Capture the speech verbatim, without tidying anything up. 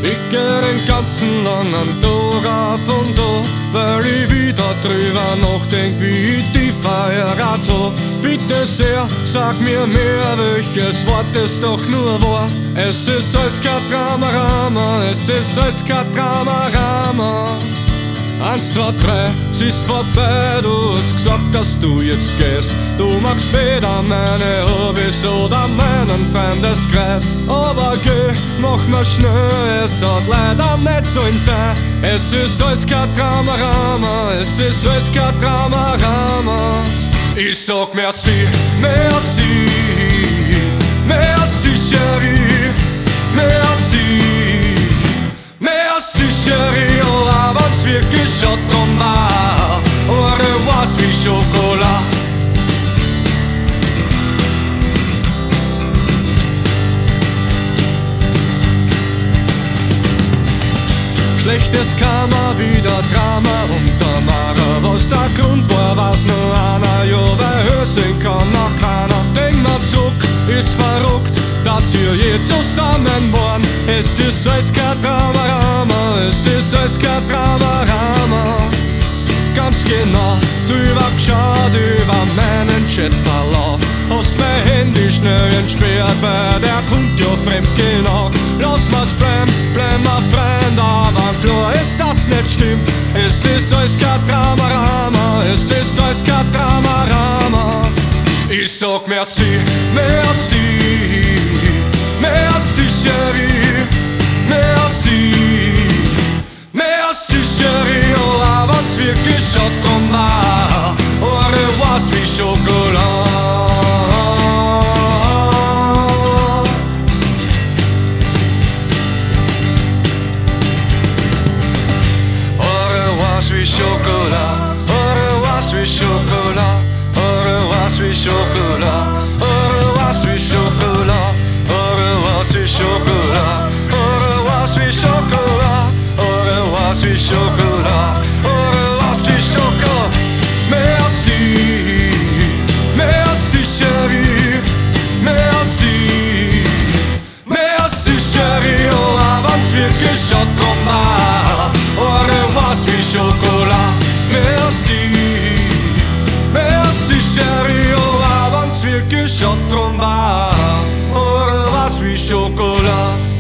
Ich geh den ganzen langen Tag ab und da, weil ich wieder drüber nachdenk, wie ich die verheiratet hab. Bitte sehr, sag mir mehr, welches Wort es doch nur war. Es ist alles kein Dramarama, es ist alles kein Dramarama. Eins, zwei, drei, es ist vorbei, du hast gesagt, dass du jetzt gehst. Du magst weder meine Hobbys oder meinen Freundeskreis. Aber geh, mach mal schnell, es hat leider nicht sollen sein. Es ist alles kein Dramarama, es ist alles kein Dramarama. Ich sag merci, merci, merci chérie, merci, merci chérie. Oh, aber wenn's wirklich schon drum war, au revoir wie Schokolade. Schlechtes Karma, wieder Drama unter Mara. Was der Grund war, weiß nur einer. Ja, weil hören kann noch keiner. Denk mal zurück, ist verrückt, dass wir je zusammen waren. Es ist alles kein Dramarama, es ist alles kein Dramarama. Ganz genau, drüber geschaut, über meinen Chatverlauf. Hast mein Handy schnell entsperrt, weil der kommt ja fremd genau. Lass mal's bleiben, bleib mal Freund, aber klar ist, das nicht stimmt. Es ist alles kein Dramarama, es ist alles kein Dramarama. Ich sag merci, merci, merci chérie, merci, merci chérie. Oh, aber wenn's wirklich schon drum war, au revoir wie Schokolade. Sweet chocolat, au revoir sweet chocolat, au revoir sweet chocolat, au revoir sweet chocolat, au revoir sweet chocolat, au revoir sweet chocolat, au revoir sweet chocolat, au revoir sweet chocolat. Merci, merci chérie, merci, merci chérie. Oh, aber wenn's wirklich schon drum war, au revoir sweet chocolat. Merci, merci chérie. Oh, aber wenn's wirklich schon drum war, au revoir sweet chocolat.